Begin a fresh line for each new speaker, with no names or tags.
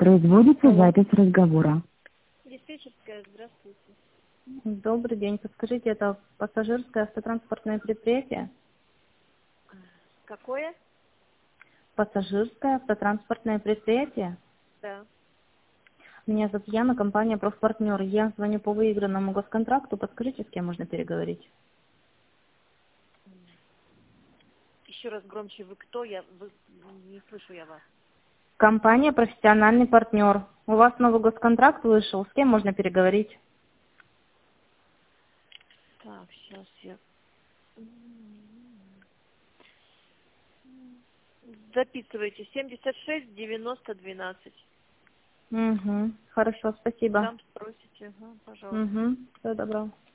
Производится
Алло.
запись разговора.
Диспетчерская, здравствуйте.
Добрый день. Подскажите, это пассажирское автотранспортное предприятие?
Какое?
Пассажирское автотранспортное предприятие?
Да.
Меня зовут Яна, компания «Профпартнер». Я звоню по выигранному госконтракту. Подскажите, с кем можно переговорить?
Еще раз громче, вы кто? Не слышу я вас.
Компания «Профессиональный партнер». У вас новый госконтракт вышел. С кем можно переговорить?
Так, сейчас я... Записывайте. 76-90-12.
Угу. Хорошо, спасибо.
Там спросите. Ага, пожалуйста.
Угу. Всего доброго.